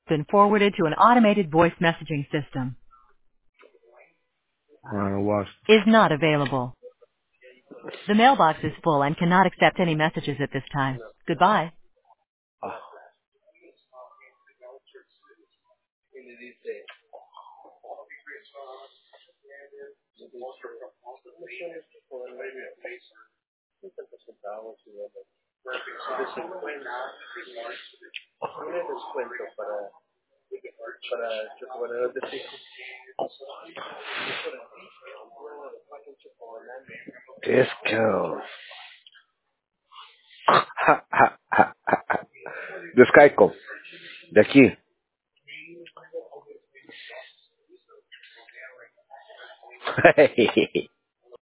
Been forwarded to an automated voice messaging system. Watch. Is not available. The mailbox is full and cannot accept any messages at this time. Goodbye. Disco. Descaico. De aquí.